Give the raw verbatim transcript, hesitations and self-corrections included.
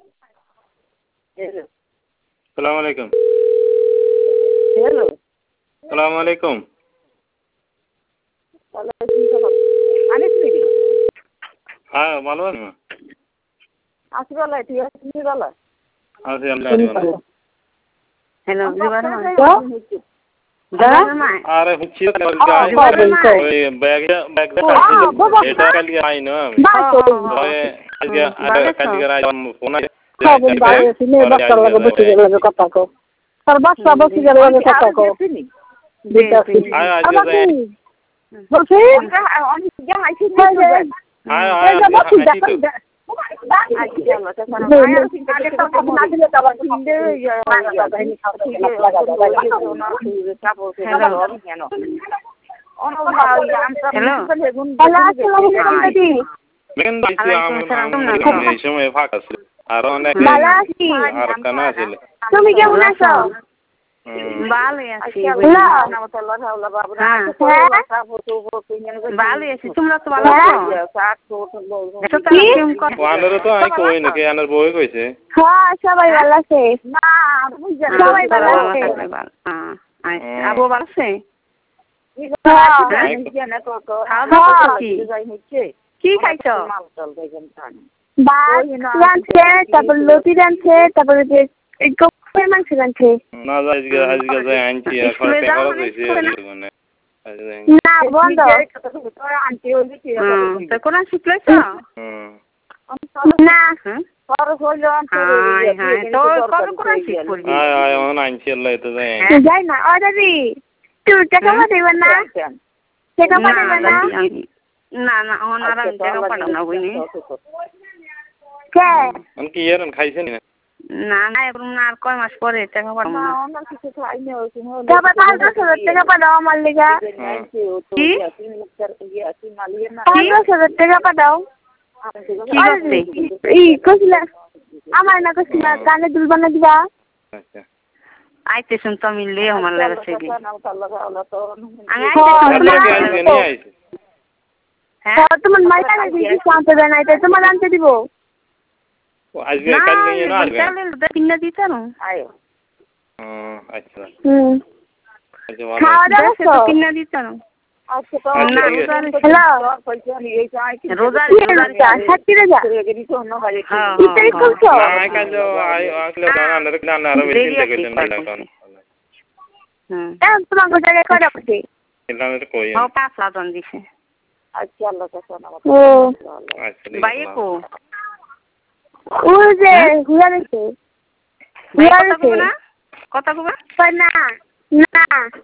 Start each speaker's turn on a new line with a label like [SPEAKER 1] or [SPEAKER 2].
[SPEAKER 1] সালাম আলাইকুম।
[SPEAKER 2] হ্যালো।
[SPEAKER 1] সালাম আলাইকুম। হ্যাঁ ভালো আছেন?
[SPEAKER 2] আছি ভালো, ঠিক আছে, তুমি ভালো?
[SPEAKER 1] আছি আলহামদুলিল্লাহ।
[SPEAKER 2] হ্যালো, জিবারে মা।
[SPEAKER 1] আরে হচ্ছে ওই ব্যাগ ব্যাগ এটা কালি আই না আমি ওই আজকে আরে কালি করে ফোন আছে
[SPEAKER 3] বাচ্চার লাগে বসে গেলে কথা কো তার বাচ্চা বসে গেলে কথা কো
[SPEAKER 1] আয় আজকে যাই
[SPEAKER 3] বলছি
[SPEAKER 2] অনেক জামাই ছিল
[SPEAKER 1] আয় আয় আজকে আর অনেক আর কানা আছে
[SPEAKER 3] তুমি কেমন আছো?
[SPEAKER 2] ভালো আছি ভালো আছি তোমরা তো ভালো আছো
[SPEAKER 1] ওয়ানের তো আই কই নাকি আনার বই কইছে
[SPEAKER 3] হ্যাঁ সবাই ভালো আছে না সবাই ভালো আছে
[SPEAKER 2] হ্যাঁ আবু ভালো আছে কি খাইছো
[SPEAKER 3] ভাত রাঁধছে তারপর লতি রাঁধছে তারপরে যে গরুর মাংস রাঁধছে
[SPEAKER 1] না আজকে আজকে যাই আনছি এখন পেপার হইছে মানে
[SPEAKER 3] না বন্ধ
[SPEAKER 2] তো কোন শিখলেছো
[SPEAKER 3] না
[SPEAKER 2] খরচ হইলো হাই হাই তো কত করে শিখবি
[SPEAKER 1] আয় আয় অন আনছি আল্লাহ তো যাই
[SPEAKER 3] যাই না ও দাদি তুই টাকা পাঠাইবা না টাকা পাঠাইবা না
[SPEAKER 2] না না ওনারা টাকা পাঠাও না বুঝনি
[SPEAKER 3] কে
[SPEAKER 1] আমি কি এরন খাইছেন না
[SPEAKER 2] না না এরকম না আর কয় মাস পরে টাকা পাঠাবো না
[SPEAKER 3] আমরা কিছু খাই না তারপর পাঁচ দশ হাজার টাকা পাঠাও আমার লিগা
[SPEAKER 2] কি
[SPEAKER 3] পাঁচ দশ হাজার টাকা পাঠাও
[SPEAKER 2] কি করতে
[SPEAKER 3] ই কইলা আমার না কইলা কানে দুল বানা দিবা
[SPEAKER 1] আচ্ছা
[SPEAKER 2] আইতে শুন তো মিললে আমার লাগছে কি আমি
[SPEAKER 1] আজকে নিয়ে আইছি
[SPEAKER 3] হ্যাঁ তোমার মাইটা না দিছি শান্ত বানাইতে তোমার আনতে দিব
[SPEAKER 1] আজকে কাল নিয়ে না আজকে
[SPEAKER 2] কাল তিনটা দিতে না আয়ো
[SPEAKER 1] আচ্ছা
[SPEAKER 3] হুম
[SPEAKER 1] আচ্ছা
[SPEAKER 3] খাওয়া দাওয়া তো
[SPEAKER 2] তিনটা দিতে না
[SPEAKER 3] আচ্ছা তো হ্যালো
[SPEAKER 2] রোজা
[SPEAKER 3] রোজা সত্যি রোজা
[SPEAKER 2] হ্যাঁ
[SPEAKER 3] কি তারিখ করছো
[SPEAKER 1] না কাল তো আই আসলে গানা রে গানা রে বেশি দেখেছেন না এখন
[SPEAKER 2] হুম
[SPEAKER 3] হ্যাঁ তোমার জায়গায় কয়টা করছে
[SPEAKER 1] এটা তো কই
[SPEAKER 2] ও পাঁচ লাখ দিছে
[SPEAKER 3] আচ্ছা আল্লাহ কাছে ও
[SPEAKER 1] আচ্ছা
[SPEAKER 2] বাইয়ে কো
[SPEAKER 3] ও যে ঘুরা গেছে ঘুরা গেছে
[SPEAKER 2] কথা কবা
[SPEAKER 3] না না